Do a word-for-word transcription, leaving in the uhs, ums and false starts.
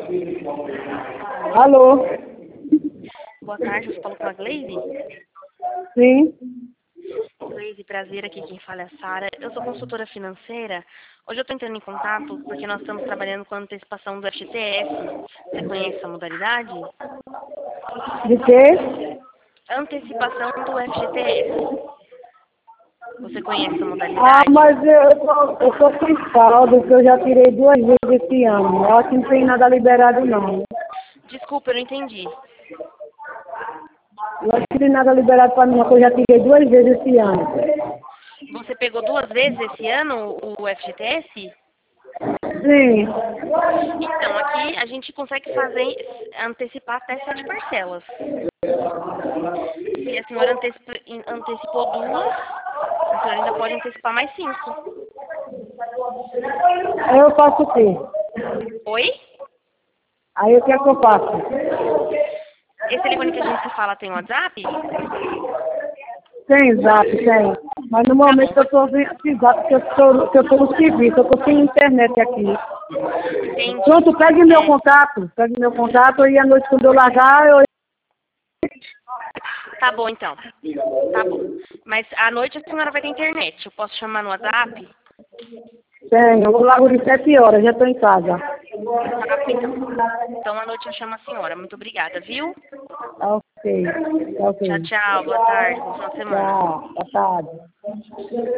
Alô? Boa tarde, você falou com a Gleise? Sim. Gleise, prazer, aqui quem fala é a Sara. Eu sou consultora financeira. Hoje eu estou entrando em contato porque nós estamos trabalhando com a antecipação do F G T S. Você conhece essa modalidade? De quê? Antecipação do F G T S. Você conhece essa Ah, modalidade? mas eu tô, eu tô sem saldo, que eu já tirei duas vezes esse ano. Eu acho que não tem nada liberado, não. Desculpa, eu não entendi. Eu acho que não tem nada liberado para mim, não, que eu já tirei duas vezes esse ano. Você pegou duas vezes esse ano o F G T S? Sim. Então, aqui a gente consegue fazer, antecipar até sete parcelas. Se a senhora antecipa, antecipou duas, a senhora ainda pode antecipar mais cinco. Aí eu faço o quê? Oi? Aí o que é que eu faço? Esse telefone que a gente se fala tem WhatsApp? Tem zap, tem. Mas no Tá momento bom, eu tô sem zap, porque eu tô, que eu tô no serviço, eu tô sem internet aqui. entendi. Pronto, pegue meu É, contato, pegue meu contato e à noite quando eu largar, eu... tá bom, então. Tá bom. Mas à noite a senhora vai ter internet. Eu posso chamar no WhatsApp? Tenho, eu largo de sete horas, já tô em casa. Tá bom, então. Então à noite eu chamo a senhora. Muito obrigada, viu? Tá ok, tá Tchau, ok. tchau. Boa tarde. Bom final de semana. Tchau, boa tarde.